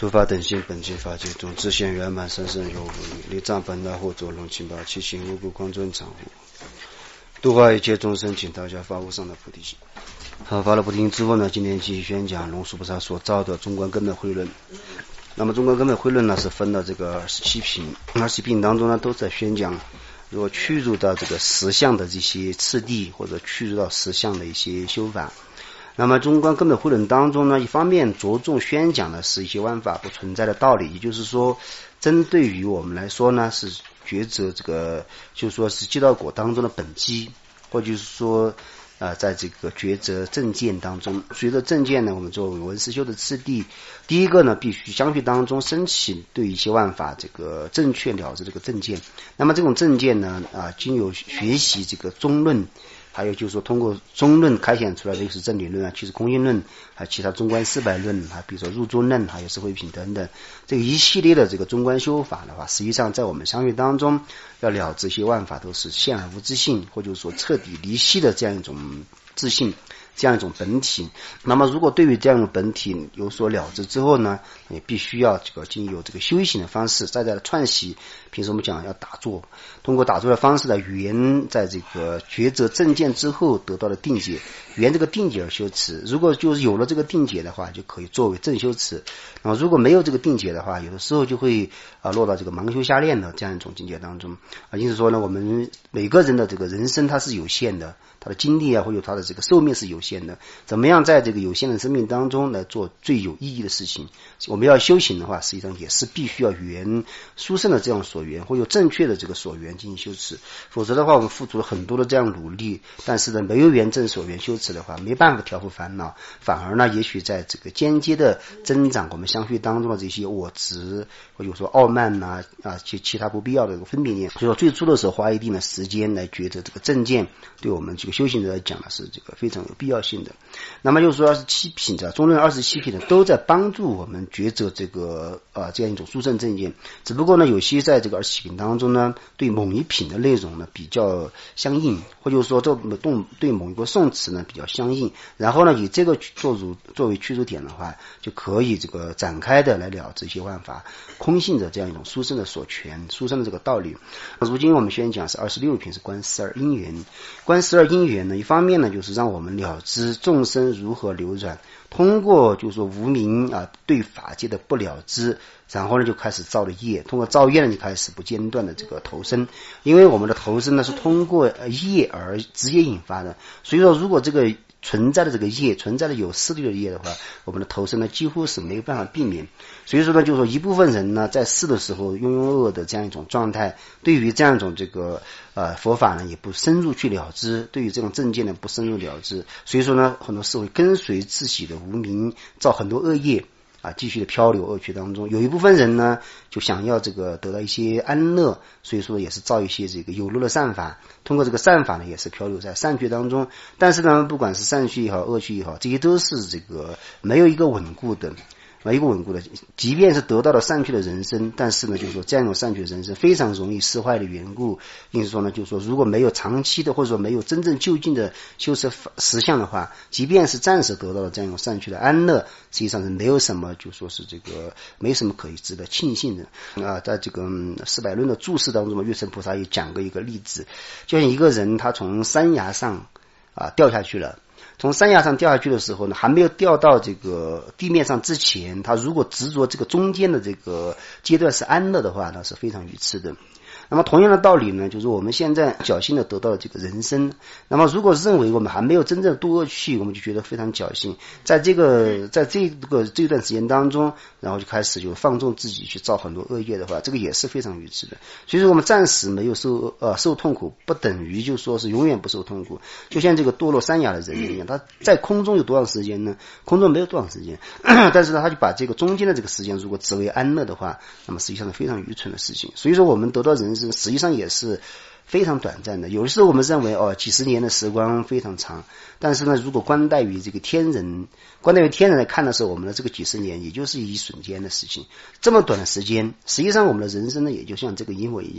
诸法等性本具法界中，自现圆满生生有无力，力藏本来或作龙清宝，其行无故空尊常护，度化一切众生，请大家发无上的菩提心。好，发了菩提心之后呢，今天继续宣讲龙树菩萨所造的中观根本慧论。那么中观根本慧论呢，是分了这个27品，27品当中呢，都在宣讲如果去入到这个实相的这些次第，或者去入到实相的一些修法。那么中观根本慧论当中呢，一方面着重宣讲的是一些万法不存在的道理，也就是说针对于我们来说呢，是抉择这个就是说是结道果当中的本基，或就是说在这个抉择正见当中，随着正见呢，我们作为闻思修的次第，第一个呢，必须相续当中升起对一些万法这个正确了知这个正见。那么这种正见呢，经由学习这个中论，还有就是说通过中论开显出来的就是正理论其实空性论，还有其他中观400论，比如说入中论，还有社会品等等，这个一系列的这个中观修法的话，实际上在我们相续当中要了知这些万法都是现而无自性，或者说彻底离析的这样一种自性，这样一种本体。那么如果对于这样的本体有所了知之后呢，也必须要这个经由这个修行的方式，在串习，平时我们讲要打坐，通过打坐的方式来圆在这个抉择正见之后得到的定解，圆这个定解而修持。如果就是有了这个定解的话，就可以作为正修持。如果没有这个定解的话，有的时候就会落到这个盲修瞎练的这样一种境界当中因此说呢，我们每个人的这个人生它是有限的，他的精力或者他的这个寿命是有限的，怎么样在这个有限的生命当中来做最有意义的事情。我们要修行的话，实际上也是必须要圆殊胜的这样所缘，或有正确的这个所缘进行修持，否则的话我们付出了很多的这样努力，但是呢没有圆正所缘修持的话，没办法调伏烦恼，反而呢也许在这个间接的增长我们相续当中的这些我执，或者说傲慢其他不必要的分别念。所以说最初的时候花一定的时间来觉得这个正见对我们这个修行者来讲呢是这个非常有必要性的。那么就是说27品的中论27品的都在帮助我们抉择这个这样一种殊胜正见，只不过呢有些在这个27品当中呢，对某一品的内容呢比较相应，或者说对某一个颂词呢比较相应，然后呢以这个作为驱逐点的话，就可以这个展开的来了这些万法空性的这样一种殊胜的所权，殊胜的这个道理。如今我们宣讲是26品，是观12因缘。观12因缘呢，一方面呢就是让我们了知众生如何流转，通过就是说无明对法界的不了知，然后呢就开始造了业，通过造业呢就开始不间断的这个投生，因为我们的投生呢是通过业而直接引发的，所以说如果这个存在的这个业，存在的有势力的业的话，我们的投生呢几乎是没有办法避免。所以说呢，就是说一部分人呢在世的时候庸庸恶恶的这样一种状态，对于这样一种这个佛法呢也不深入去了知，对于这种正见呢不深入了知，所以说呢很多时候跟随自己的无明造很多恶业继续的漂流恶趣当中。有一部分人呢就想要这个得到一些安乐，所以说也是造一些这个有漏的善法，通过这个善法呢也是漂流在善趣当中。但是呢不管是善趣也好恶趣也好，这些都是这个没有一个稳固的，即便是得到了善趣的人生，但是呢就是说这样一种善趣的人生非常容易失坏的缘故，因此说呢就是说如果没有长期的或者说没有真正就近的修持实相的话，即便是暂时得到了这样一种善趣的安乐，实际上是没有什么就说是这个没什么可以值得庆幸的在这个400论的注释当中，月神菩萨也讲过一个例子，就像一个人他从山崖上掉下去了，从山崖上掉下去的时候呢，还没有掉到这个地面上之前，他如果执着这个中间的这个阶段是安乐的话，那是非常愚痴的。那么同样的道理呢，就是我们现在侥幸的得到了这个人生，那么如果认为我们还没有真正度恶趣，我们就觉得非常侥幸，在这段时间当中，然后就开始就放纵自己去造很多恶业的话，这个也是非常愚痴的。所以说我们暂时没有受痛苦，不等于就说是永远不受痛苦。就像这个堕落山崖的人一样，他在空中有多长时间呢？空中没有多长时间但是呢他就把这个中间的这个时间如果只为安乐的话，那么实际上是非常愚蠢的事情。所以说我们得到人生实际上也是非常短暂的。有的时候我们认为几十年的时光非常长，但是呢如果观待于这个天人来看的时候，我们的这个几十年也就是一瞬间的事情。这么短的时间，实际上我们的人生呢也就像这个因为一样，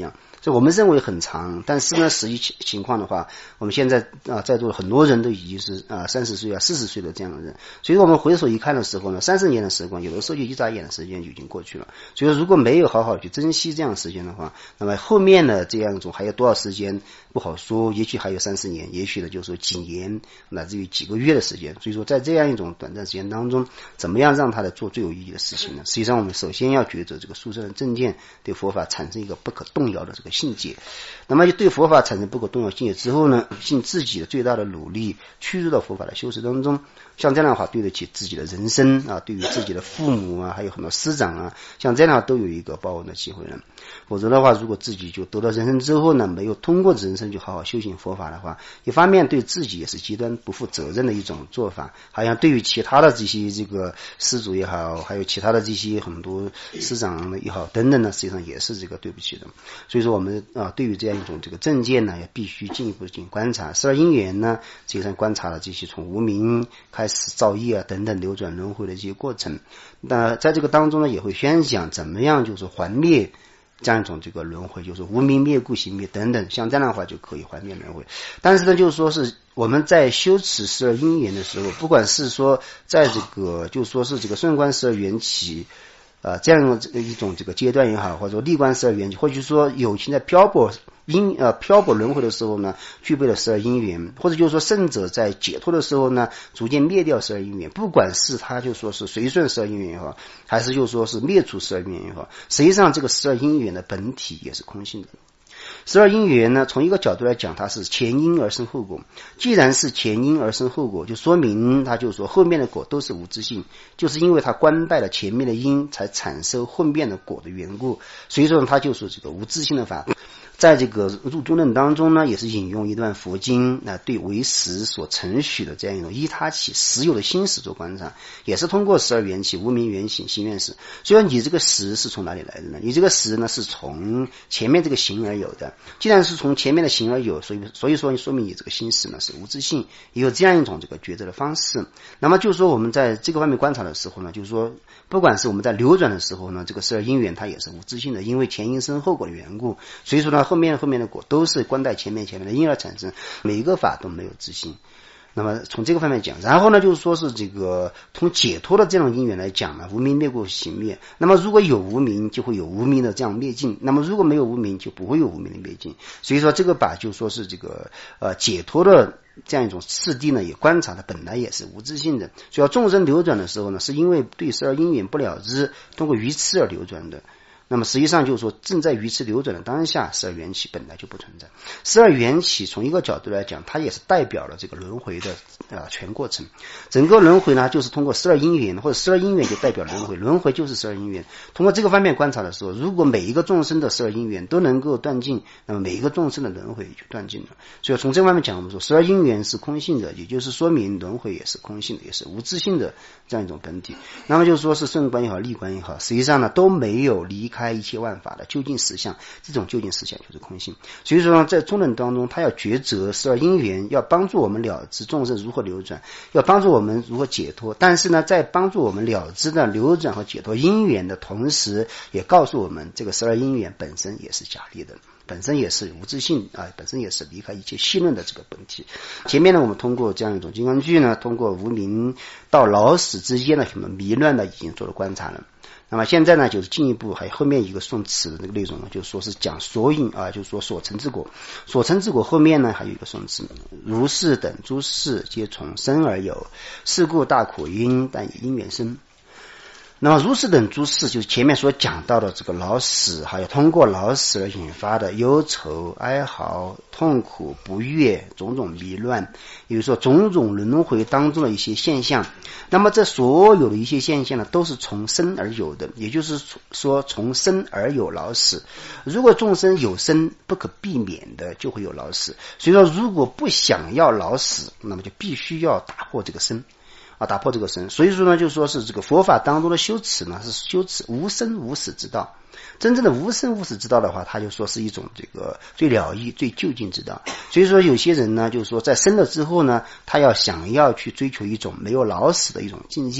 这我们认为很长，但是呢，实际情况的话，我们现在在座的很多人都已经是30岁40岁的这样的人，所以说我们回首一看的时候呢，30年的时光，有的时候就一眨眼的时间就已经过去了。所以说，如果没有好好去珍惜这样的时间的话，那么后面的这样一种还有多少时间不好说，也许还有30年，也许呢就是说几年乃至于几个月的时间。所以说，在这样一种短暂时间当中，怎么样让他来做最有意义的事情呢？实际上，我们首先要觉得这个殊胜的正见对佛法产生一个不可动摇的这个信解。那么对佛法产生不可动摇信解之后呢，尽自己的最大的努力趋入到佛法的修持当中，像这样的话对得起自己的人生对于自己的父母还有很多师长像这样的话都有一个报恩的机会了。否则的话，如果自己就得到人生之后呢，没有通过人生就好好修行佛法的话，一方面对自己也是极端不负责任的一种做法，好像对于其他的这些这个师祖也好，还有其他的这些很多师长也好等等呢，实际上也是这个对不起的。所以说我们对于这样一种这个正见呢，也必须进一步进行观察。12因缘呢，实际上观察了这些从无明开始造业等等流转轮回的这些过程。那在这个当中呢，也会宣讲怎么样就是还灭这样一种这个轮回，就是无明灭故行灭等等，像这样的话就可以还灭轮回。但是呢，就是说是我们在修持12因缘的时候，不管是说在这个就是说是这个顺观12缘起这样一种这个阶段也好，或者说立观12缘起，或者说有情在漂泊轮回的时候呢，具备了12因缘，或者就是说圣者在解脱的时候呢，逐渐灭掉12因缘，不管是他就说是随顺12因缘也好，还是就说是灭除12因缘也好，实际上这个12因缘的本体也是空性的。12因缘呢，从一个角度来讲，它是前因而生后果。既然是前因而生后果，就说明它就是说后面的果都是无自性，就是因为它关败了前面的因，才产生后面的果的缘故。所以说它就是这个无自性的法。在这个入中论当中呢，也是引用一段佛经对为实所承许的这样一种依他起实有的心识做观察，也是通过12缘起无明缘起心愿识。所以你这个实是从哪里来的呢？你这个实呢是从前面这个行而有的。既然是从前面的行而有，所以说明你这个心识呢是无自性，也有这样一种这个抉择的方式。那么就是说我们在这个方面观察的时候呢，就是说不管是我们在流转的时候呢，这个12因缘它也是无自性的，因为前因生后果的缘故。所以说呢后面的果都是关待前面的因而产生，每一个法都没有自性。那么从这个方面讲，然后呢就是说是这个从解脱的这种因缘来讲呢，无明灭故行灭。那么如果有无明，就会有无明的这样灭尽，那么如果没有无明，就不会有无明的灭尽。所以说这个把就说是这个解脱的这样一种次第呢，也观察的本来也是无自性的。所以众生流转的时候呢，是因为对12因缘不了知，通过愚痴而流转的。那么实际上就是说，正在愚痴流转的当下，12缘起本来就不存在。12缘起从一个角度来讲，它也是代表了这个轮回的全过程。整个轮回呢，就是通过12因缘，或者12因缘就代表轮回，轮回就是12因缘。通过这个方面观察的时候，如果每一个众生的12因缘都能够断尽，那么每一个众生的轮回就断尽了。所以从这方面讲，我们说12因缘是空性的，也就是说明轮回也是空性的，也是无自性的这样一种本体。那么就是说是顺观也好，立观也好，实际上呢都没有离开一切万法的究竟实相，这种究竟实相就是空性。所以说呢，在中论当中，他要抉择12因缘，要帮助我们了知众生如何流转，要帮助我们如何解脱。但是呢，在帮助我们了知的流转和解脱因缘的同时，也告诉我们这个12因缘本身也是假立的，本身也是无自性本身也是离开一切细论的这个本体。前面呢，我们通过这样一种金刚句呢，通过无明到老死之间的什么迷乱的已经做了观察了。那么现在呢，就是进一步还有后面一个宋词的那个内容呢，就是说是讲所因就是说所成之果。所成之果后面呢还有一个宋词，如是等诸事皆从生而有，是故大苦因，但以因缘生。那么如是等诸事，就是前面所讲到的这个老死，还有通过老死而引发的忧愁、哀嚎、痛苦、不悦、种种迷乱，也就是说种种轮回当中的一些现象。那么这所有的一些现象呢，都是从生而有的，也就是说从生而有老死。如果众生有生，不可避免的就会有老死。所以说如果不想要老死，那么就必须要打破这个生打破这个生。所以说呢，就说是这个佛法当中的修持呢，是修持无生无死之道。真正的无生无死之道的话，他就说是一种这个最了义最究竟之道。所以说有些人呢，就是说在生了之后呢，他想要去追求一种没有老死的一种境界，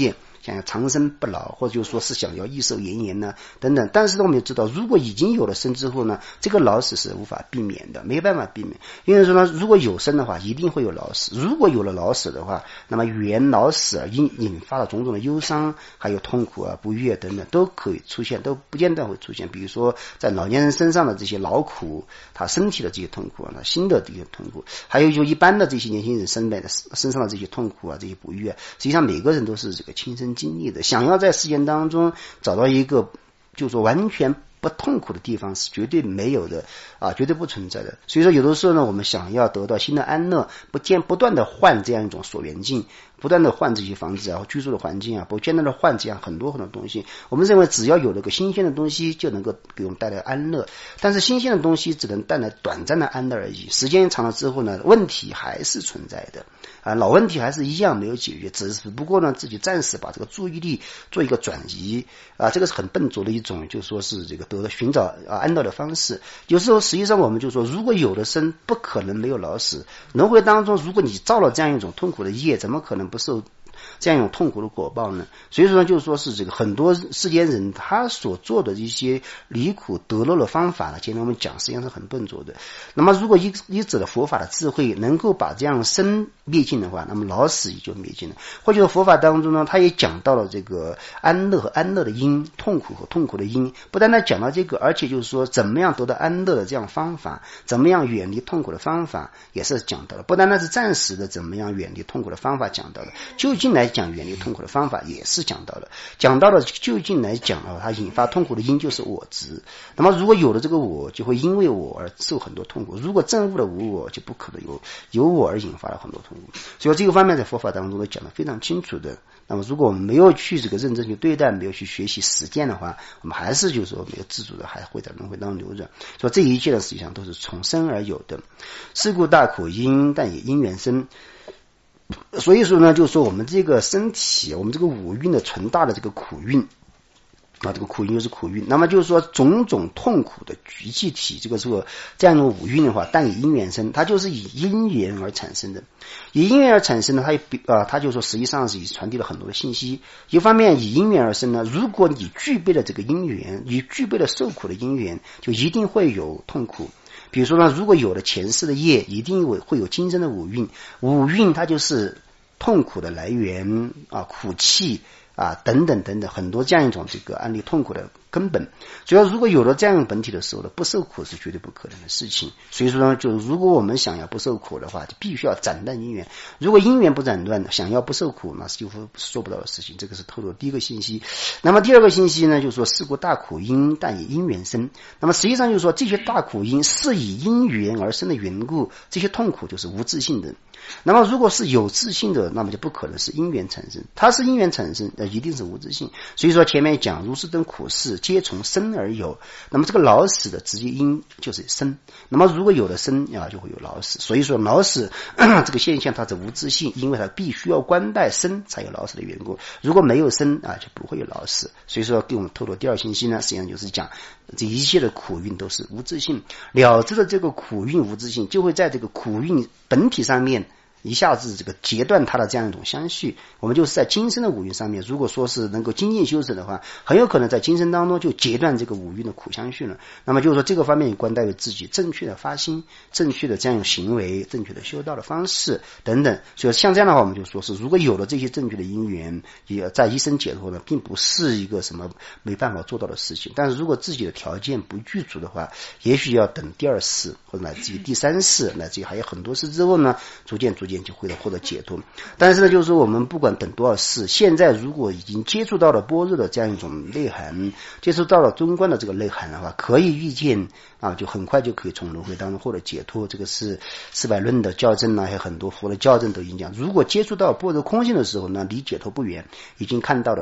想要长生不老，或者就是说是想要益寿延年呢等等。但是我们也知道，如果已经有了生之后呢，这个老死是无法避免的，没办法避免。因为说呢，如果有生的话，一定会有老死。如果有了老死的话，那么原老死而引发的种种的忧伤，还有痛苦啊、不悦等等，都可以出现，都不间断会出现。比如说在老年人身上的这些劳苦，他身体的这些痛苦啊，心的这些痛苦，还有就一般的这些年轻人身上的这些痛苦啊、这些不悦，实际上每个人都是这个亲身经历的。想要在世间当中找到一个就是说完全不痛苦的地方是绝对没有的啊，绝对不存在的。所以说有的时候呢，我们想要得到新的安乐，不断的换这样一种所缘境，不断的换这些房子啊、居住的环境啊，不间断的换这样很多很多东西。我们认为只要有了个新鲜的东西，就能够给我们带来安乐。但是新鲜的东西只能带来短暂的安乐而已，时间长了之后呢，问题还是存在的啊，老问题还是一样没有解决，只不过呢自己暂时把这个注意力做一个转移啊，这个是很笨拙的一种，就是说是这个寻找安乐的方式。有时候实际上我们就说，如果有了生，不可能没有老死。轮回当中，如果你造了这样一种痛苦的业，怎么可能不受这样一种痛苦的果报呢？所以说呢，就是说是这个很多世间人他所做的一些离苦得乐的方法呢，今天我们讲实际上是很笨拙的。那么如果依止了佛法的智慧，能够把这样生灭尽的话，那么老死也就灭尽了。或者说佛法当中呢，他也讲到了这个安乐和安乐的因，痛苦和痛苦的因，不单单讲到这个，而且就是说怎么样得到安乐的这样方法，怎么样远离痛苦的方法也是讲到了。不单单是暂时的怎么样远离痛苦的方法讲到了，究竟来讲远离痛苦的方法也是讲到了。讲到了究竟来讲啊，它引发痛苦的因就是我执。那么如果有了这个我，就会因为我而受很多痛苦。如果证悟了无我，就不可能有我而引发了很多痛苦。所以这个方面在佛法当中都讲得非常清楚的。那么如果我们没有去这个认真去对待，没有去学习实践的话，我们还是就是说没有自主的，还会在轮回当中流转。所以这一切呢，实际上都是从生而有的。是故大苦因，但也因缘生。所以说呢，就是说我们这个身体，我们这个五蕴的存大的这个苦蕴啊，这个苦蕴就是苦蕴。那么就是说种种痛苦的聚集体，这样一种五蕴的话，但以因缘生，它就是以因缘而产生的。以因缘而产生呢，它就说实际上是传递了很多的信息。一方面以因缘而生呢，如果你具备了这个因缘，你具备了受苦的因缘，就一定会有痛苦。比如说呢，如果有了前世的业，一定会有今生的五蕴。五蕴它就是痛苦的来源啊，苦气啊，等等等等，很多这样一种这个案例痛苦的根本。所以如果有了这样一种本体的时候呢，不受苦是绝对不可能的事情。所以说呢，就如果我们想要不受苦的话，就必须要斩断因缘。如果因缘不斩断，想要不受苦，那是几乎做不到的事情。这个是透露第一个信息。那么第二个信息呢，就是说是故大苦因，但以因缘生。那么实际上就是说，这些大苦因是以因缘而生的缘故，这些痛苦就是无自性的。那么如果是有自性的，那么就不可能是因缘产生。它是因缘产生，那一定是无自性。所以说前面讲如是等苦事皆从生而有，那么这个老死的直接因就是生。那么如果有了生啊，就会有老死。所以说老死这个现象它是无自性，因为它必须要关带生才有老死的缘故。如果没有生啊，就不会有老死。所以说给我们透露第二信息呢，实际上就是讲这一切的苦运都是无自性。了知的这个苦运无自性，就会在这个苦运本体上面一下子这个截断它的这样一种相续。我们就是在今生的五蕴上面，如果说是能够精进修持的话，很有可能在今生当中就截断这个五蕴的苦相续了。那么就是说这个方面也关带于自己正确的发心，正确的这样一种行为，正确的修道的方式等等。所以像这样的话，我们就说是如果有了这些正确的因缘，也在一生解脱呢，并不是一个什么没办法做到的事情。但是如果自己的条件不具足的话，也许要等第二世或者乃至于第三世，乃至于还有很多世之后呢，逐渐就会获得解脱。但是呢，就是说我们不管等多少世，现在如果已经接触到了般若的这样一种内涵，接触到了中观的这个内涵的话，可以预见啊，就很快就可以从轮回当中获得解脱。这个是四百论的校正还有很多佛的校正都已经讲，如果接触到般若空性的时候呢，离解脱不远，已经看到了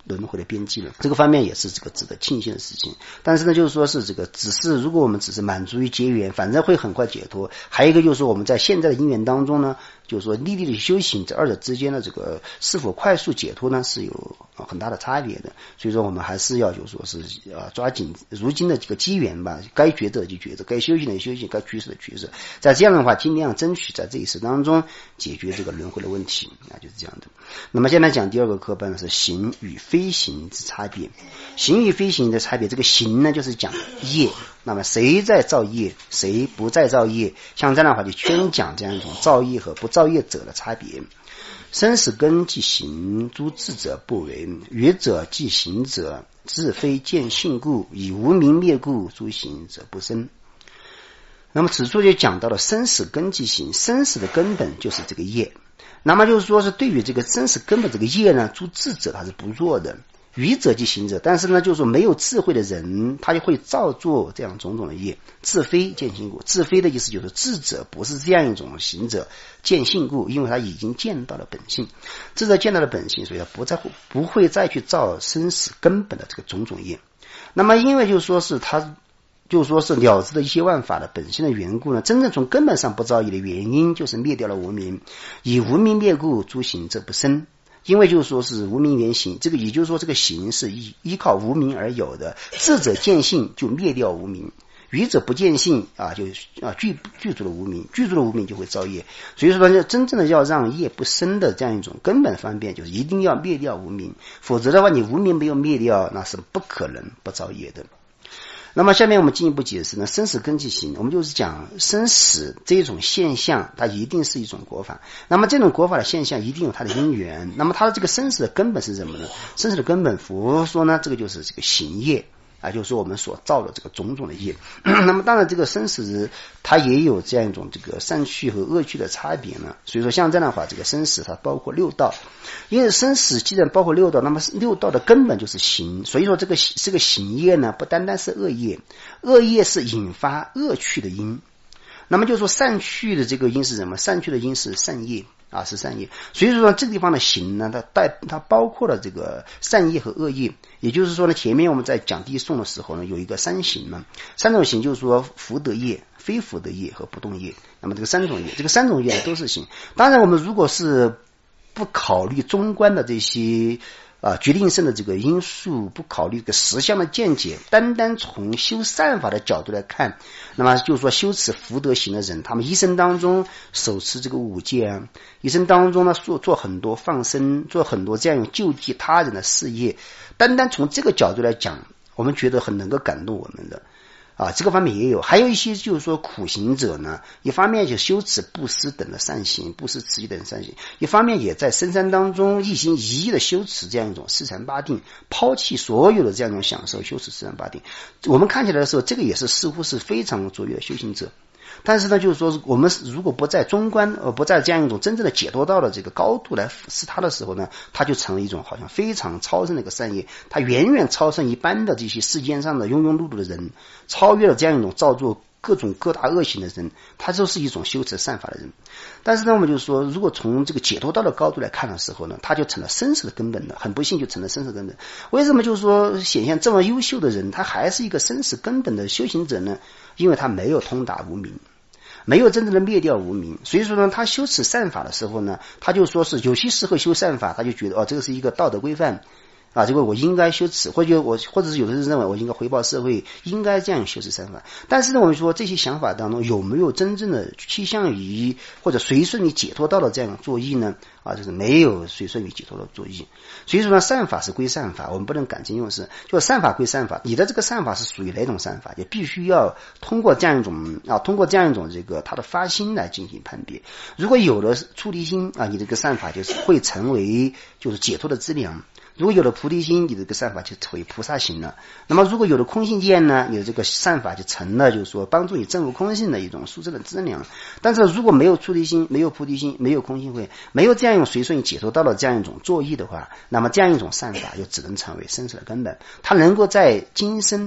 轮回的边际了。这个方面也是这个值得庆幸的事情。但是呢，就是说是这个只是如果我们只是满足于结缘，反正会很快解脱。还有一个就是说我们在现在的因缘当中呢，就是说历的修行，这二者之间的这个是否快速解脱呢，是有很大的差别的。所以说我们还是要就是说是抓紧如今的这个机缘吧，该抉择就抉择，该修行的修行，该取舍的取舍。在这样的话，尽量争取在这一世当中解决这个轮回的问题，就是这样的。那么现在讲第二个课本是行与非行之差别。行与非行的差别，这个行呢就是讲业，那么谁在造业，谁不在造业，像这样的话就宣讲这样一种造业和不造业者的差别。生死根即行，诸智者不为，愚者即行者，自非见性故，以无明灭故，诸行者不生。那么此处就讲到了生死根即行，生死的根本就是这个业。那么就是说是对于这个生死根本这个业呢，诸智者他是不做的，愚者即行者，但是呢就是说没有智慧的人他就会照做这样种种的业，自非见性故。自非的意思就是智者不是这样一种行者，见性故，因为他已经见到了本性，智者见到了本性，所以他不会再去造生死根本的这个种种业。那么因为就是说是他就是说是了知的一切万法的本性的缘故呢，真正从根本上不造业的原因就是灭掉了无明，以无明灭故，诸行者不生。因为就是说是无明原行，这个也就是说这个行是依靠无明而有的，智者见性就灭掉无明，愚者不见性就具足了无明，具足了无明就会造业。所以说呢，真正的要让业不生的这样一种根本方面，就是一定要灭掉无明，否则的话你无明没有灭掉，那是不可能不造业的。那么下面我们进一步解释呢，生死根即行，我们就是讲生死这种现象，它一定是一种果法。那么这种果法的现象一定有它的因缘。那么它的这个生死的根本是什么呢？生死的根本，佛说呢，这个就是这个行业就是说我们所造的这个种种的业。那么当然这个生死它也有这样一种这个善趣和恶趣的差别呢。所以说像这样的话，这个生死它包括六道，因为生死既然包括六道，那么六道的根本就是行。所以说这个行业呢，不单单是恶业，恶业是引发恶趣的因。那么就是说善趣的这个因是什么？善趣的因是善业是善业。所以说这个地方的行呢，它包括了这个善业和恶业。也就是说呢，前面我们在讲地诵的时候呢，有一个三行嘛，三种行就是说福德业、非福德业和不动业。那么这个三种业，这个三种业都是行。当然我们如果是不考虑中观的这些决定性的这个因素，不考虑这个实相的见解，单单从修善法的角度来看，那么就是说修持福德行的人，他们一生当中手持这个五戒一生当中呢做很多放生，做很多这样救济他人的事业，单单从这个角度来讲，我们觉得很能够感动我们的这个方面也有。还有一些就是说苦行者呢，一方面就修持布施等的善行，布施持戒等善行，一方面也在深山当中一心一意的修持这样一种四禅八定，抛弃所有的这样一种享受，修持四禅八定。我们看起来的时候，这个也是似乎是非常卓越的修行者。但是呢，就是说我们如果不在中观不在这样一种真正的解脱道的这个高度来俯视它的时候呢，它就成了一种好像非常超胜的一个善业，它远远超胜一般的这些世间上的庸庸碌碌的人，超越了这样一种造作各大恶行的人，他就是一种修持善法的人。但是呢，我们就是说，如果从这个解脱道的高度来看的时候呢，他就成了生死的根本了。很不幸就成了生死根本。为什么就是说显现这么优秀的人，他还是一个生死根本的修行者呢？因为他没有通达无明，没有真正的灭掉无明。所以说呢，他修持善法的时候呢，他就说是有些时候修善法，他就觉得这个是一个道德规范这个我应该修持，或者是有的人认为我应该回报社会，应该这样修持善法。但是呢，我们说这些想法当中有没有真正的趋向于或者随顺于解脱道的这样作意呢？就是没有随顺于解脱的作意。所以说呢，善法是归善法，我们不能感情用事，就善法归善法。你的这个善法是属于哪种善法，也必须要通过这样一种这个他的发心来进行判别。如果有了出离心你这个善法就是会成为就是解脱的资粮。如果有了菩提心，你的这个善法就成为菩萨行了。那么如果有了空性见呢，你的这个善法就成了就是说帮助你证悟空性的一种殊胜的资粮。但是如果没有出离心，没有菩提心，没有空性慧，没有这样一种随顺解脱到了这样一种作意的话，那么这样一种善法就只能成为生死的根本。它能够在今生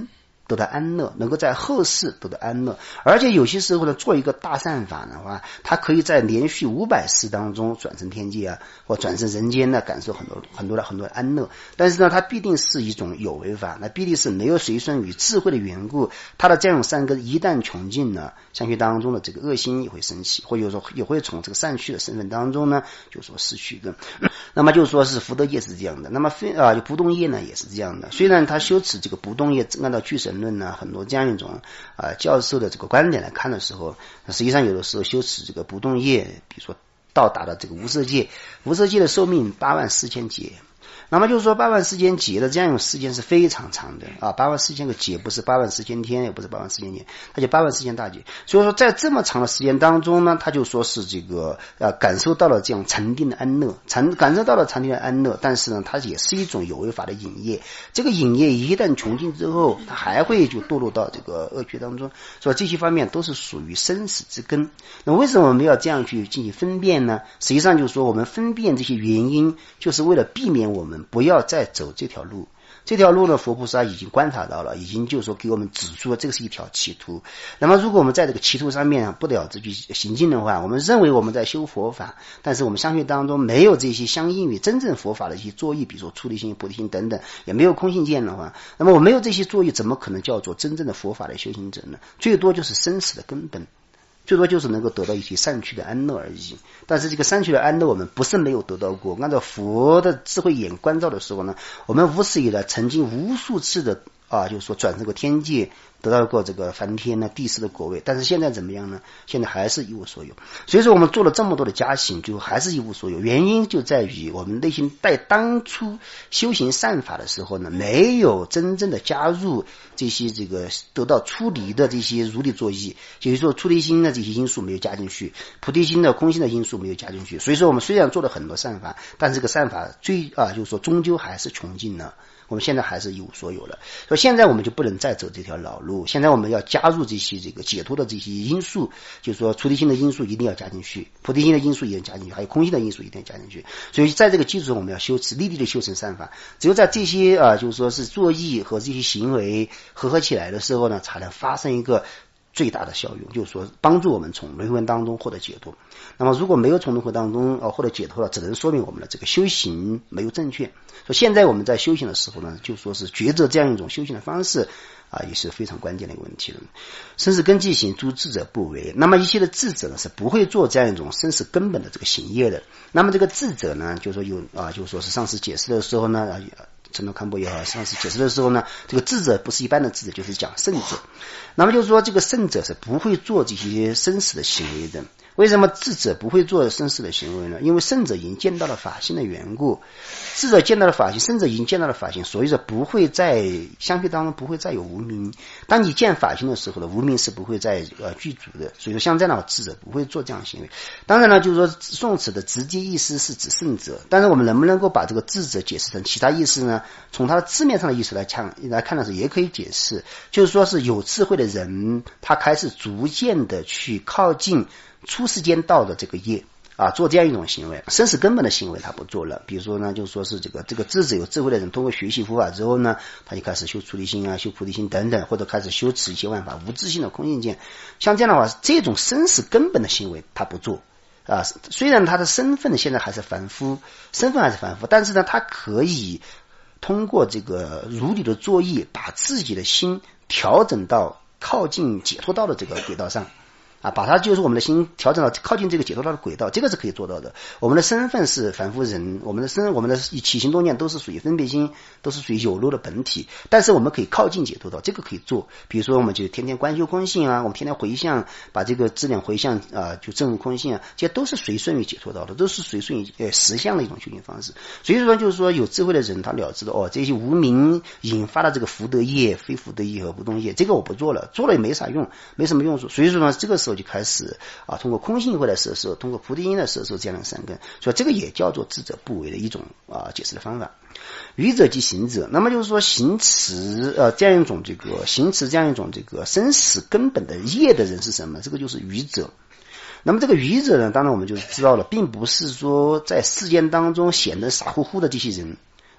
得到安乐，能够在后世得到安乐。而且有些时候呢，做一个大善法的话，它可以在连续500世当中转生天界啊，或转生人间呢，感受很多的安乐。但是呢，它必定是一种有为法，那必定是没有随顺于智慧的缘故，它的这种善根一旦穷尽呢，相续当中的这个恶心也会升起，或者说也会从这个善趣的身份当中呢，就说失去的。那么就说是福德业是这样的，那么不动业呢也是这样的。虽然他修持这个不动业，按照俱神论呢很多这样一种教授的这个观点来看的时候，实际上有的时候修持这个不动业，比如说到达了这个无色界，无色界的寿命84000劫。那么就是说84000劫的这样一种时间是非常长的84000个劫，不是84000天，也不是84000年，它就84000大劫。所以说在这么长的时间当中呢，他就说是这个感受到了这样禅定的安乐，感受到了禅定的安乐，但是呢，它也是一种有为法的引业。这个引业一旦穷尽之后，它还会就堕落到这个恶趣当中。所以这些方面都是属于生死之根。那为什么我们要这样去进行分辨呢？实际上就是说，我们分辨这些原因，就是为了避免我们不要再走这条路。这条路呢，佛菩萨已经观察到了，已经就是说给我们指出了这个是一条歧途。那么如果我们在这个歧途上面不了之去行进的话，我们认为我们在修佛法，但是我们相续当中没有这些相应于真正佛法的一些作意，比如说出离心、菩提心等等，也没有空性见的话，那么我没有这些作意，怎么可能叫做真正的佛法的修行者呢？最多就是生死的根本，最多就是能够得到一些善趣的安乐而已。但是这个善趣的安乐我们不是没有得到过，按照佛的智慧眼观照的时候呢，我们无始以来曾经无数次的就是说转这个天界，得到过这个梵天呢地势的果位，但是现在怎么样呢？现在还是一无所有。所以说我们做了这么多的加行，就还是一无所有。原因就在于我们内心在当初修行善法的时候呢，没有真正的加入这些这个得到出离的这些如理作意，就是说出离心的这些因素没有加进去，菩提心的空心的因素没有加进去。所以说我们虽然做了很多善法，但这个善法就是说终究还是穷尽了。我们现在还是一无所有了，所以现在我们就不能再走这条老路。现在我们要加入这些这个解脱的这些因素，就是说出离心的因素一定要加进去，菩提心的因素也要加进去，还有空性的因素一定要加进去。所以在这个基础上，我们要修持，立地的修成善法。只有在这些就是说是作意和这些行为合起来的时候呢，才能发生一个最大的效用，就是说帮助我们从轮回当中获得解脱。那么如果没有从轮回当中获得解脱了，只能说明我们的这个修行没有正确。所以现在我们在修行的时候呢，就说是抉择这样一种修行的方式也是非常关键的一个问题了。生死根基行，诸智者不为。那么一些的智者呢，是不会做这样一种生死根本的这个行业的。那么这个智者呢，就说就是说是上次解释的时候呢，陈道康波也好，上次解释的时候呢，这个智者不是一般的智者，就是讲圣者。那么就是说这个圣者是不会做这些生死的行为的。为什么智者不会做生死的行为呢？因为圣者已经见到了法性的缘故，智者见到了法性，圣者已经见到了法性，所以说不会在相续当中不会再有无明。当你见法性的时候呢，无明是不会再具足的，所以说像这样的智者不会做这样的行为。当然了，就是说宋词的直接意思是指圣者，但是我们能不能够把这个智者解释成其他意思呢？从它的字面上的意思来看的时候也可以解释，就是说是有智慧的人，他开始逐渐的去靠近出世间道的这个业做这样一种行为，生死根本的行为他不做了。比如说呢，就说是这个智者有智慧的人，通过学习佛法之后呢，他就开始修出离心修菩提心等等，或者开始修持一切万法无自性的空性见。像这样的话，这种生死根本的行为他不做虽然他的身份现在还是凡夫，但是呢，他可以通过这个如理的作意，把自己的心调整到靠近解脱道的这个轨道上把它就是我们的心调整到靠近这个解脱道的轨道，这个是可以做到的。我们的身份是凡夫人，我们的起心动念都是属于分别心，都是属于有漏的本体，但是我们可以靠近解脱道，这个可以做。比如说我们就天天观修空性我们天天回向，把这个质量回向就证悟空性这些都是随顺于解脱道的，都是随顺于实相的一种修行方式。所以说就是说有智慧的人他了知道这些无明引发的这个福德业、非福德业和不动业，这个我不做了，做了也没啥用，没什么用处。所以说呢，这个时候就开始通过空性会来摄受，通过菩提心来摄受这样的善根，所以这个也叫做智者不为的一种解释的方法。愚者即行者，那么就是说行持这样一种这个生死根本的业的人是什么？这个就是愚者。那么这个愚者呢，当然我们就知道了，并不是说在世间当中显得傻乎乎的这些人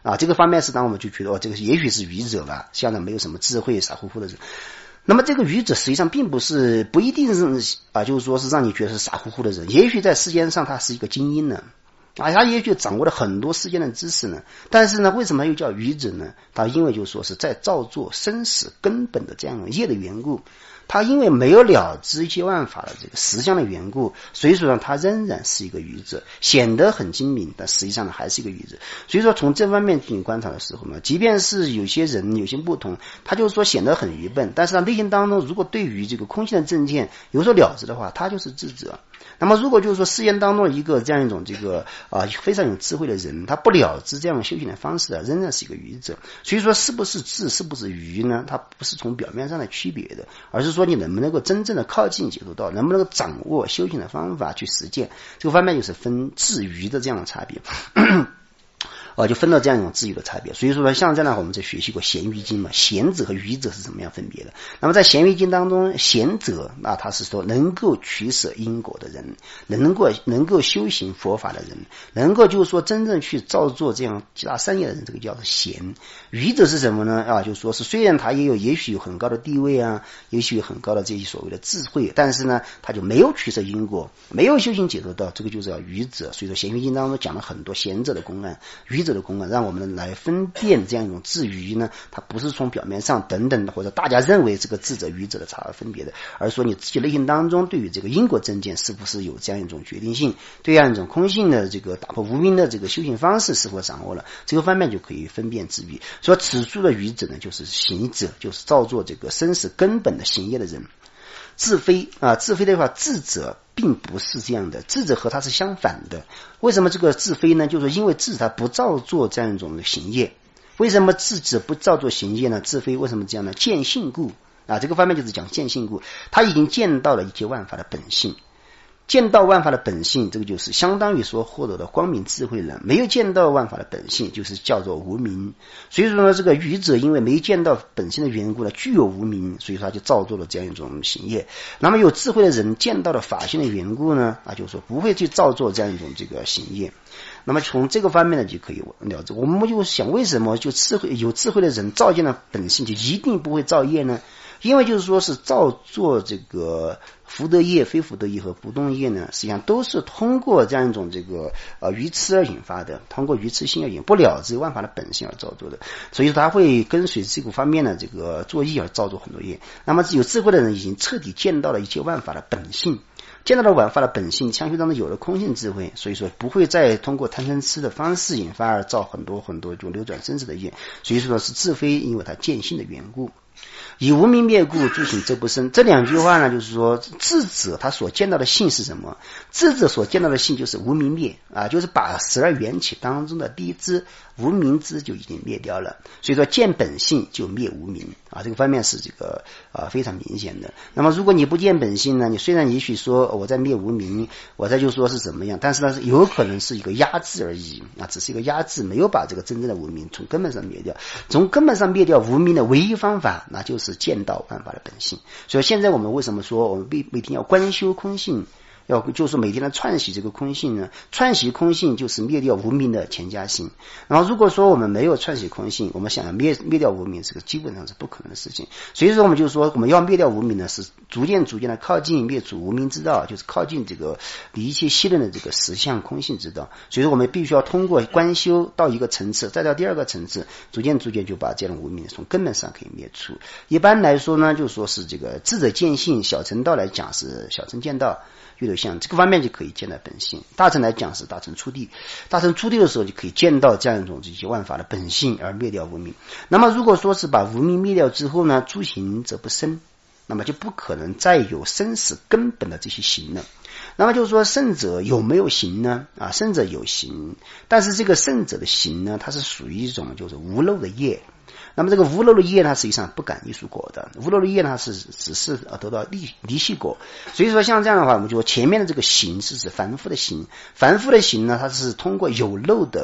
这个方面是当我们就觉得这个也许是愚者吧，像没有什么智慧傻乎乎的人。那么这个愚者实际上并不一定是就是说是让你觉得是傻乎乎的人，也许在世间上他是一个精英呢，他也许掌握了很多世间的知识呢，但是呢为什么又叫愚者呢？他因为就说是在造作生死根本的这样一种业的缘故，他因为没有了知一切万法的这个实相的缘故，所以说呢他仍然是一个愚者，显得很精明，但实际上呢还是一个愚者。所以说从这方面进行观察的时候呢，即便是有些人有些不同，他就是说显得很愚笨，但是他内心当中如果对于这个空性的正见有所了知的话，他就是智者。那么如果就是说世间当中一个这样一种这个非常有智慧的人，他不了知这样修行的方式仍然是一个愚者。所以说是不是智是不是愚呢？它不是从表面上的区别的，而是说你能不能够真正的靠近解脱道，能不能够掌握修行的方法去实践，这个方面就是分智愚的这样的差别就分到这样一种智愚的差别。所以说呢，像这样的话我们在学习过咸鱼经嘛，贤者和愚者是怎么样分别的。那么在咸鱼经当中，贤者他是说能够取舍因果的人，能够修行佛法的人，能够就是说真正去造作这样极大善业的人，这个叫做贤。愚者是什么呢？就是说是虽然他也许有很高的地位也许有很高的这些所谓的智慧，但是呢他就没有取舍因果，没有修行解脱道，这个就是叫愚者。所以说咸鱼经当中讲了很多贤者的公案，愚者的公案，让我们来分辨这样一种智愚呢，它不是从表面上等等的或者大家认为这个智者愚者的差而分别的，而说你自己内心当中对于这个因果正见是不是有这样一种决定性，对这样一种空性的这个打破无明的这个修行方式是否掌握了，这个方面就可以分辨智愚。所以此处的愚者呢，就是行者，就是造作这个生死根本的行业的人。自非的话，智者并不是这样的，智者和他是相反的。为什么这个自非呢？就是因为智他不造作这样一种行业。为什么智者不造作行业呢？自非为什么这样呢？见性故这个方面就是讲见性故，他已经见到了一切万法的本性。见到万法的本性，这个就是相当于说获得了光明智慧人。没有见到万法的本性，就是叫做无明。所以说呢，这个愚者因为没见到本性的缘故呢，具有无明，所以说他就造作了这样一种行业。那么有智慧的人见到了法性的缘故呢，就是说不会去造作这样一种这个行业。那么从这个方面呢，就可以了解。我们就想，为什么就有智慧的人照见了本性，就一定不会造业呢？因为就是说是造作这个福德业、非福德业和不动业呢，实际上都是通过这样一种这个愚痴而引发的，通过愚痴心而引不了知万法的本性而造作的，所以说他会跟随这个方面的这个作意而造作很多业。那么有智慧的人已经彻底见到了一切万法的本性，见到了万法的本性，相续当中有了空性智慧，所以说不会再通过贪嗔痴的方式引发而造很多就流转生死的业。所以说是自非，因为他见性的缘故。以无明灭故，诸行则不生。这两句话呢，就是说智者他所见到的性是什么？智者所见到的性就是无明灭就是把12缘起当中的第一支无明支就已经灭掉了。所以说见本性就灭无明这个方面是这个非常明显的。那么如果你不见本性呢，你虽然也许说我在灭无明，我在就说是怎么样，但是呢有可能是一个压制而已只是一个压制，没有把这个真正的无明从根本上灭掉。从根本上灭掉无明的唯一方法，那就是见到万法的本性。所以现在我们为什么说我们每天要观修空性，就是每天的串习这个空性呢？串习空性就是灭掉无明的前加性。然后如果说我们没有串习空性，我们想要灭掉无明，这个基本上是不可能的事情。所以说我们就说我们要灭掉无明呢，是逐渐的靠近灭除无明之道，就是靠近这个离一切息论的这个实相空性之道。所以说我们必须要通过观修到一个层次，再到第二个层次，逐渐就把这样的无明从根本上可以灭除。一般来说呢，就说是这个智者见性，小乘道来讲是小乘见道，阅读像这个方面就可以见到本性。大乘来讲是大乘初地，大乘初地的时候就可以见到这样一种这些万法的本性而灭掉无明。那么如果说是把无明灭掉之后呢，诸行则不生，那么就不可能再有生死根本的这些行了。那么就是说圣者有没有行呢？圣者有行，但是这个圣者的行呢，它是属于一种就是无漏的业。那么这个无漏的业呢，实际上不感艺术果的，无漏的业呢只是得到离系果。所以说像这样的话，我们就说前面的这个行是指凡夫的行，凡夫的行呢，它是通过有漏的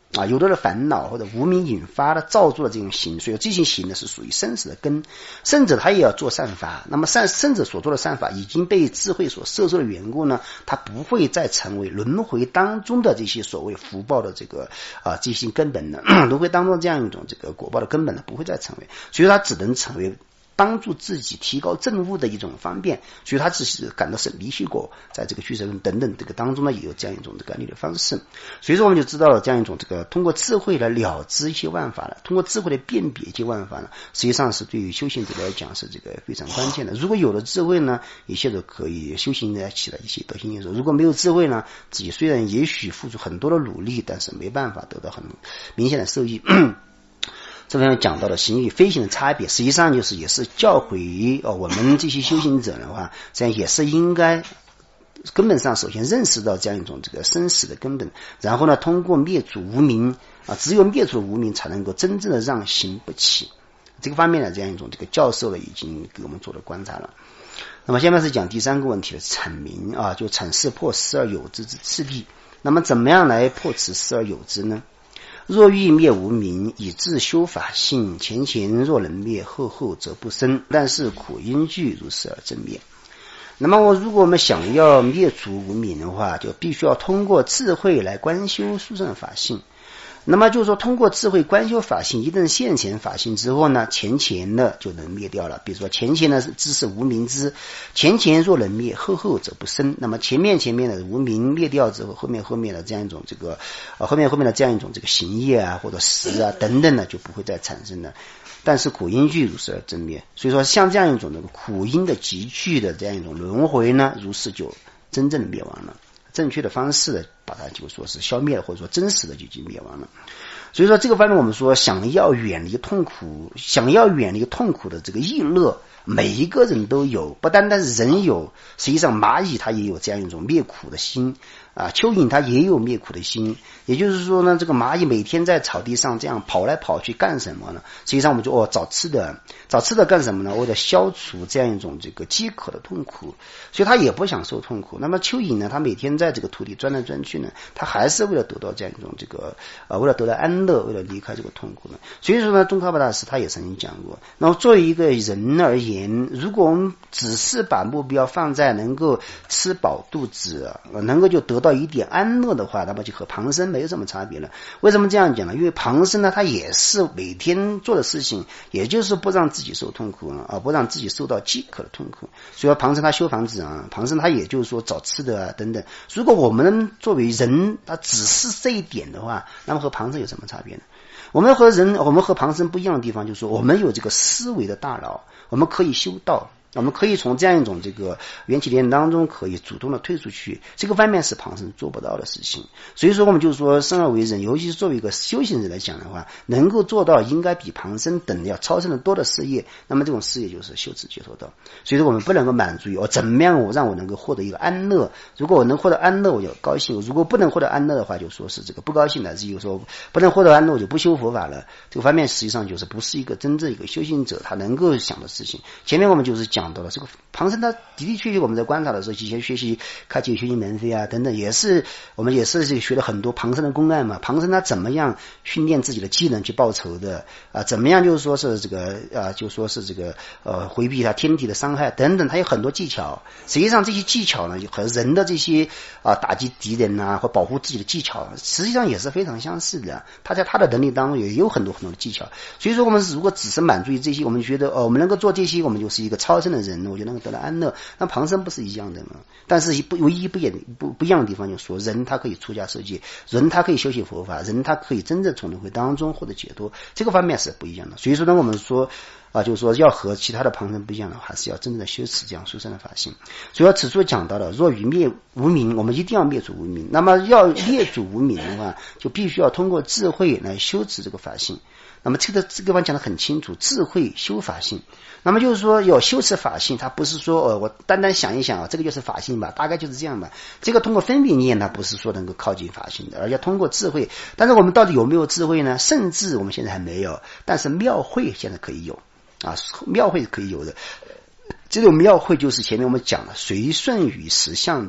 有的烦恼或者无明引发的造作的这种行，所以这些行呢是属于生死的根。圣者他也要做善法，那么圣者所做的善法已经被智慧所摄受的缘故呢，他不会再成为轮回当中的这些所谓福报的这个这些根本的轮回当中这样一种这个果报的根本呢，不会再成为，所以他只能成为帮助自己提高正悟的一种方便，所以他只是感到是离虚果，在这个俱舍论等等这个当中呢，也有这样一种这个案例的方式。所以说我们就知道了这样一种这个通过智慧来了知一些万法了，通过智慧来辨别一些万法呢，实际上是对于修行者来讲是这个非常关键的。如果有了智慧呢，一切都可以修行呢起来一些德行因素；如果没有智慧呢，自己虽然也许付出很多的努力，但是没办法得到很明显的受益。这边讲到了行与非行的差别，实际上也是教诲我们这些修行者的话，这样也是应该根本上首先认识到这样一种这个生死的根本，然后呢通过灭除无明只有灭除无明才能够真正的让行不起。这个方面呢，这样一种这个教授呢已经给我们做了观察了。那么下面是讲第三个问题的阐明就阐释破失而有之之次第。那么怎么样来破此失而有之呢？若欲灭无明，以自修法性，前若能灭，后则不生，但是苦因具如是而正灭。那么如果我们想要灭除无明的话，就必须要通过智慧来观修殊胜法性。那么就是说通过智慧观修法性，一旦现前法性之后呢，前呢就能灭掉了。比如说前呢知是无明之，前若能灭，后则不生。那么前面的无明灭掉之后，后面的这样一种这个后面的这样一种这个行业或者识等等呢，就不会再产生了。但是苦因具如是而正灭。所以说像这样一种这个苦因的集聚的这样一种轮回呢，如是就真正的灭亡了。正确的方式的把它就说是消灭了，或者说真实的就已经灭亡了。所以说这个方面我们说想要远离痛苦的这个意乐，每一个人都有，不单单是人有，实际上蚂蚁它也有这样一种灭苦的心蚯蚓它也有灭苦的心。也就是说呢，这个蚂蚁每天在草地上这样跑来跑去干什么呢？实际上我们就找吃的干什么呢？为了消除这样一种这个饥渴的痛苦，所以它也不想受痛苦。那么蚯蚓呢，它每天在这个土地钻来钻去呢，它还是为了得到这样一种这个为了得到安乐，为了离开这个痛苦呢。所以说呢，宗喀巴大师他也曾经讲过，那么作为一个人而言，如果我们只是把目标放在能够吃饱肚子，能够就得到一点安乐的话，那么就和旁生没有什么差别了。为什么这样讲呢？因为旁生呢，他也是每天做的事情，也就是不让自己受痛苦不让自己受到饥渴的痛苦。所以旁生他修房子旁生他也就是说找吃的等等。如果我们作为人，他只是这一点的话，那么和旁生有什么差别呢？我们和旁生不一样的地方，就是说我们有这个思维的大脑，我们可以修道，我们可以从这样一种这个缘起链当中可以主动的退出去，这个方面是旁生做不到的事情。所以说我们就说生而为人，尤其是作为一个修行人来讲的话，能够做到应该比旁生等要超生的多的事业，那么这种事业就是修持解脱道。所以说我们不能够满足于怎么样让我能够获得一个安乐，如果我能获得安乐我就高兴，如果不能获得安乐的话就说是这个不高兴了，就说不能获得安乐我就不修佛法了。这个方面实际上就是不是一个真正一个修行者他能够想的事情。前面我们就是讲到了这个旁生，他的确我们在观察的时候，以前学习开启修行门扉等等，我们也是学了很多旁生的公案嘛。旁生他怎么样训练自己的技能去报仇的怎么样就是说是这个回避他天敌的伤害等等，他有很多技巧。实际上这些技巧呢和人的这些打击敌人或保护自己的技巧实际上也是非常相似的。他在他的能力当中也有很多的技巧。所以说我们如果只是满足于这些，我们觉得我们能够做这些，我们就是一个超生的人，我就能够得到安乐。那旁生不是一样的吗？但是唯一不一样的地方就是说，人他可以出家受戒，人他可以修习佛法，人他可以真正从轮回当中获得解脱，这个方面是不一样的。所以说呢，我们说就是说要和其他的旁生不一样的，还是要真正的修持这样殊胜的法性。所以此处讲到了，若欲灭无明，我们一定要灭除无明。那么要灭除无明的话，就必须要通过智慧来修持这个法性。那么这个地方讲得很清楚，智慧修法性。那么就是说要修持法性，它不是说我单单想一想这个就是法性吧，大概就是这样吧。这个通过分别念，它不是说能够靠近法性的，而要通过智慧。但是我们到底有没有智慧呢？甚至我们现在还没有，但是妙慧现在可以有妙慧可以有的。这种妙慧就是前面我们讲了随顺与实相的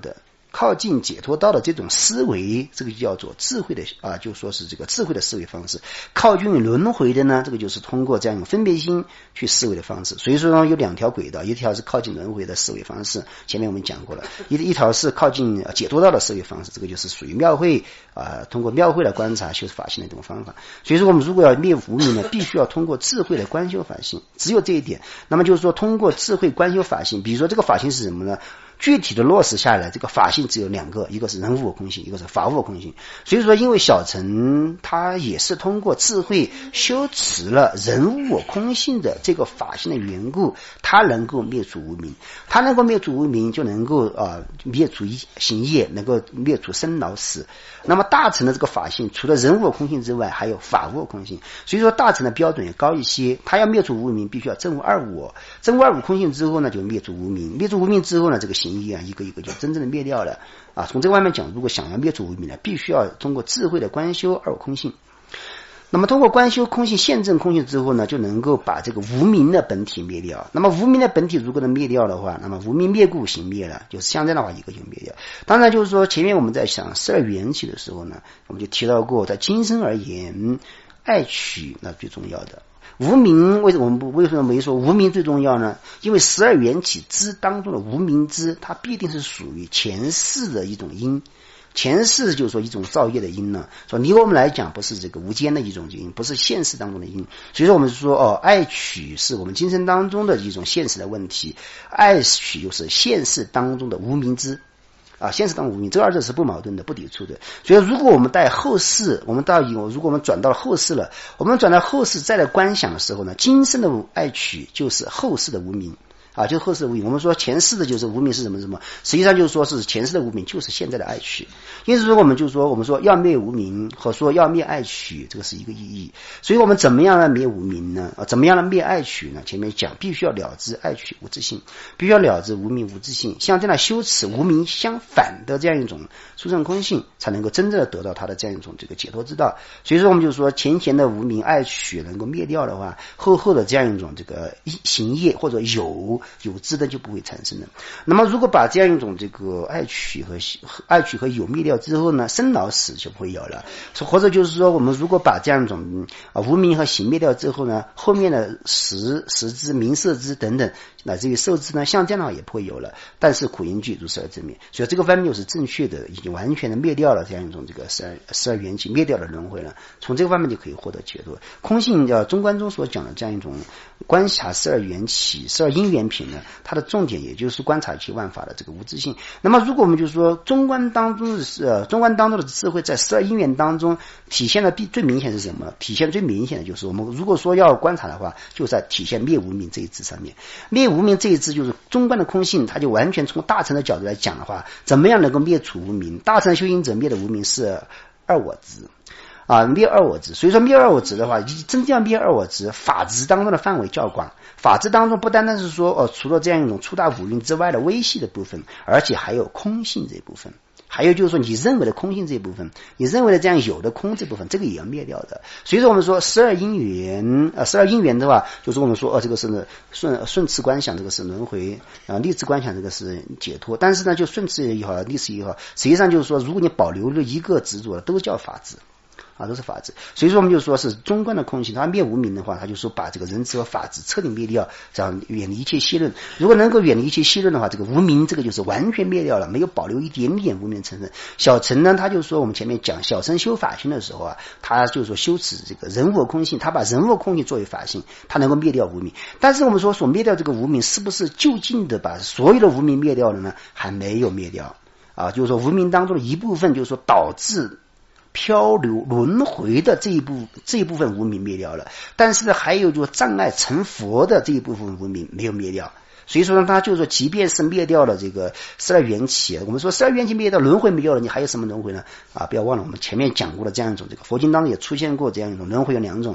靠近解脱道的这种思维，这个就叫做智慧的就说是这个智慧的思维方式。靠近轮回的呢，这个就是通过这样一种分别心去思维的方式。所以说呢，有两条轨道，一条是靠近轮回的思维方式，前面我们讲过了，一条是靠近解脱道的思维方式，这个就是属于庙会通过庙会来观察修法性的一种方法。所以说我们如果要灭无明呢，必须要通过智慧的观修法性，只有这一点。那么就是说通过智慧观修法性，比如说这个法性是什么呢？具体的落实下来，这个法性只有两个，一个是人无我空性，一个是法无我空性。所以说因为小乘他也是通过智慧修持了人无我空性的这个法性的缘故，他能够灭除无明，他能够灭除无明，就能够灭除行业，能够灭除生老死。那么大乘的这个法性除了人无我空性之外，还有法无我空性。所以说大乘的标准也高一些，他要灭除无明，必须要证悟二无我，证悟二无空性之后呢，就灭除无明，灭除无明之后呢，这个行业一个一个就真正的灭掉了从这个外面讲，如果想要灭除无明呢，必须要通过智慧的观修二无空性。那么通过观修空性现证空性之后呢，就能够把这个无明的本体灭掉。那么无明的本体如果能灭掉的话，那么无明灭故行灭了，就是像这样的话一个就灭掉。当然就是说前面我们在想12缘起的时候呢，我们就提到过，在今生而言爱取那最重要的。无明为什么没说无明最重要呢？因为12缘起支当中的无明支，它必定是属于前世的一种因，前世就是说一种造业的因呢，说离我们来讲不是这个无间的一种因，不是现实当中的因。所以说我们说爱取是我们今生当中的一种现实的问题，爱取又是现实当中的无明支现实当无明，这二者是不矛盾的，不抵触的。所以如果我们在后世，如果我们转到了后世了，我们转到后世再来观想的时候呢，今生的爱取就是后世的无明就是后世的无明。我们说前世的就是无明是什么，实际上就是说是前世的无明就是现在的爱取。因此说我们说要灭无明和说要灭爱取，这个是一个意义。所以我们怎么样来灭无明呢？怎么样来灭爱取呢？前面讲必须要了知爱取无自性，必须要了知无明无自性，像这样修持无明相反的这样一种殊胜空性，才能够真正的得到它的这样一种这个解脱之道。所以说我们就说前的无明爱取能够灭掉的话，后的这样一种这个行业或者有知的就不会产生了。那么如果把这样一种这个爱取和有灭掉之后呢，生老死就不会有了。或者就是说我们如果把这样一种无明和行灭掉之后呢，后面的识知名色知等等乃至于受知呢，像这样的话也不会有了。但是苦因具如是而正灭，所以这个方面又是正确的，已经完全的灭掉了这样一种这个12缘起，灭掉了轮回了。从这个方面就可以获得解脱。空性中观中所讲的这样一种观察12缘起12因缘品呢，它的重点也就是观察其万法的这个无自性。那么如果我们就说中观当中的智慧在12因缘当中体现的最明显是什么？体现最明显的就是我们如果说要观察的话，就在体现灭无明这一支上面。灭无明这一支就是中观的空性，它就完全从大乘的角度来讲的话，怎么样能够灭除无明？大乘修行者灭的无明是二我执灭二我执。所以说灭二我执的话，真正要灭二我执，法执当中的范围较广。法执当中不单单是说除了这样一种粗大五蕴之外的微细的部分，而且还有空性这一部分，还有就是说你认为的空性这一部分，你认为的这样有的空这部分，这个也要灭掉的。所以说我们说12因缘的话，就是我们说这个是顺次观想，这个是轮回逆次观想，这个是解脱。但是呢就顺次也好逆次也好，实际上就是说如果你保留了一个执着，都叫法执都是法执。所以说我们就说是中观的空性，它灭无明的话，它就说把这个人执和法执彻底灭掉，这样远离一切戏论。如果能够远离一切戏论的话，这个无明这个就是完全灭掉了，没有保留一点点无明成分。小乘呢，他就说我们前面讲小乘修法性的时候他就说修持这个人我空性，他把人我空性作为法性，他能够灭掉无明。但是我们说所灭掉这个无明，是不是就近的把所有的无明灭掉了呢？还没有灭掉就是说无明当中的一部分，就是说导致漂流轮回的这一部分无明灭掉了，但是呢还有就障碍成佛的这一部分无明没有灭掉。所以说呢，他就是说即便是灭掉了这个12缘起，我们说12缘起灭掉轮回没有了，你还有什么轮回呢？不要忘了我们前面讲过的这样一种，这个佛经当中也出现过这样一种轮回有两种，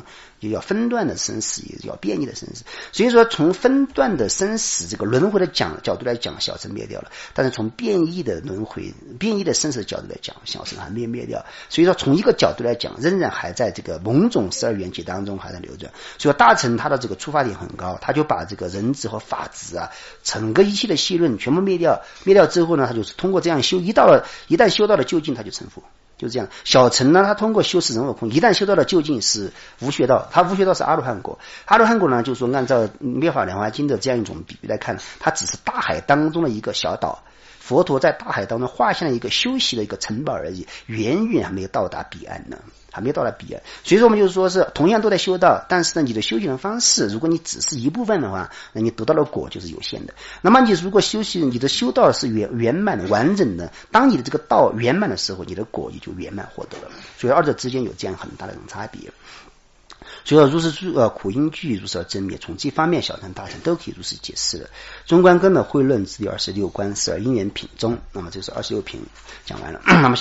也叫分段的生死，也叫变异的生死。所以说从分段的生死这个轮回的角度来讲，小乘灭掉了，但是从变异的轮回、变异的生死的角度来讲，小乘还没灭掉。所以说从一个角度来讲，仍然还在这个某种12缘起当中还在流转。所以说大乘它的这个出发点很高，他就把这个人执和法执啊，整个一切的细论全部灭掉之后呢，他就是通过这样修，一旦修到了究竟，他就成佛。就这样，小乘呢，他通过修持人我空，一旦修到了究竟是无学道，他无学道是阿罗汉果。阿罗汉果呢，就是说按照《妙法莲华经》的这样一种比喻来看，它只是大海当中的一个小岛，佛陀在大海当中画下了一个休息的一个城堡而已，远远还没有到达彼岸呢。还没有到达彼岸，所以说我们就是说是同样都在修道，但是呢，你的修行的方式，如果你只是一部分的话，那你得到的果就是有限的。那么你如果你的修道是圆满的、完整的，当你的这个道圆满的时候，你的果也就圆满获得了。所以二者之间有这样很大的一种差别。所以说如是苦因具，如是而真灭，从这方面小乘大乘都可以如是解释的。中观根的慧论之第26观是因缘品中，那么这是26品讲完了。那么